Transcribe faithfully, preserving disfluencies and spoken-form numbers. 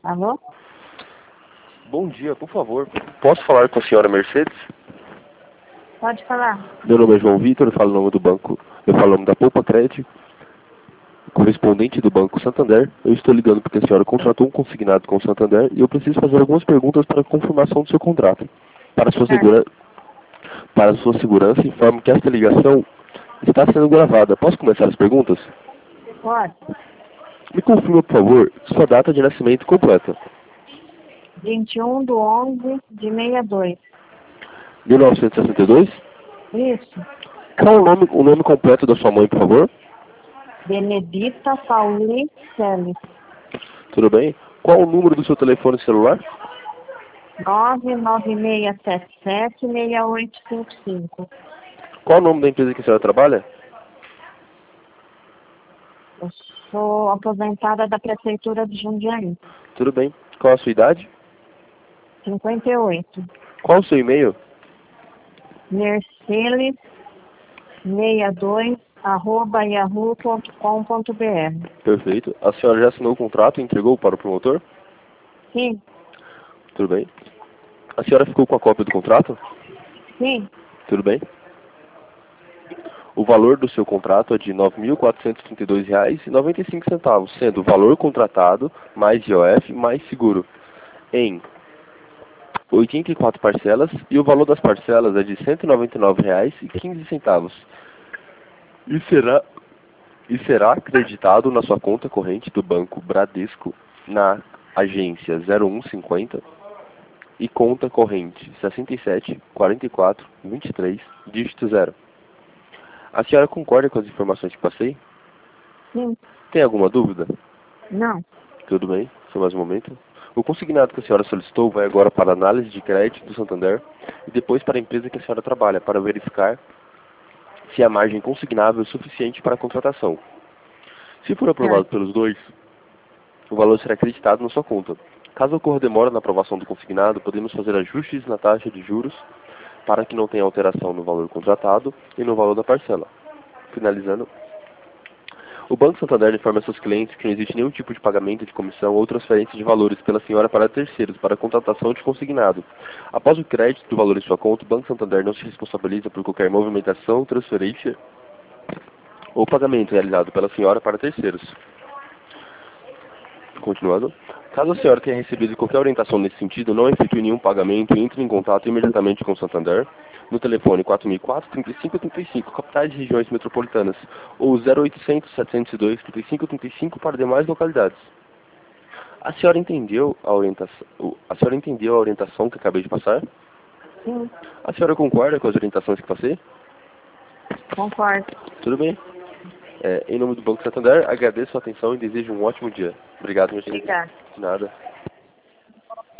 Alô? Bom dia, por favor. Posso falar com a senhora Mercedes? Pode falar. Meu nome é João Vitor, eu falo o nome do banco, eu falo o nome da Poupa Crédito, correspondente do Banco Santander. Eu estou ligando porque a senhora contratou um consignado com o Santander e eu preciso fazer algumas perguntas para a confirmação do seu contrato. Para sua, Certo. segura... para sua segurança, informo que esta ligação está sendo gravada. Posso começar as perguntas? Pode. Me confirma, por favor, sua data de nascimento completa. vinte e um de onze de sessenta e dois. mil novecentos e sessenta e dois? Isso. Qual o nome, o nome completo da sua mãe, por favor? Benedita Pauli Celes. Tudo bem? Qual o número do seu telefone celular? nove nove seis sete sete seis oito cinco cinco. Qual o nome da empresa que a senhora trabalha? Eu sou aposentada da Prefeitura de Jundiaí. Tudo bem. Qual a sua idade? cinquenta e oito. Qual o seu e-mail? Mercedes sessenta e dois arroba yahoo ponto com ponto br. Perfeito. A senhora já assinou o contrato e entregou para o promotor? Sim, Tudo bem. A senhora ficou com a cópia do contrato? sim. Tudo bem. O valor do seu contrato é de nove mil quatrocentos e trinta e dois reais e noventa e cinco centavos, sendo o valor contratado mais I O F mais seguro em oitenta e quatro parcelas e o valor das parcelas é de cento e noventa e nove reais e quinze centavos. E será e será acreditado na sua conta corrente do Banco Bradesco na agência zero um cinquenta e conta corrente sessenta e sete, quarenta e quatro, vinte e três, dígito zero. A senhora concorda com as informações que passei? Sim. Tem alguma dúvida? Não. Tudo bem, só mais um momento. O consignado que a senhora solicitou vai agora para a análise de crédito do Santander e depois para a empresa que a senhora trabalha, para verificar se a margem consignável é suficiente para a contratação. Se for aprovado Certo. pelos dois, o valor será acreditado na sua conta. Caso ocorra demora na aprovação do consignado, podemos fazer ajustes na taxa de juros para que não tenha alteração no valor contratado e no valor da parcela. Finalizando, o Banco Santander informa a seus clientes que não existe nenhum tipo de pagamento de comissão ou transferência de valores pela senhora para terceiros para a contratação de consignado. Após o crédito do valor em sua conta, o Banco Santander não se responsabiliza por qualquer movimentação, transferência ou pagamento realizado pela senhora para terceiros. Continuando. Caso a senhora tenha recebido qualquer orientação nesse sentido, não efetue nenhum pagamento e entre em contato imediatamente com o Santander no telefone quatro mil e quatro, trinta e cinco, trinta e cinco, capitais e regiões metropolitanas, ou zero oitocentos, setecentos e dois, trinta e cinco, trinta e cinco para demais localidades. A senhora entendeu a orientação, a senhora entendeu a orientação que acabei de passar? Sim. A senhora concorda com as orientações que passei? Concordo. Tudo bem. É, em nome do Banco Santander, agradeço a atenção e desejo um ótimo dia. Obrigado, meu senhor. Obrigada. De nada.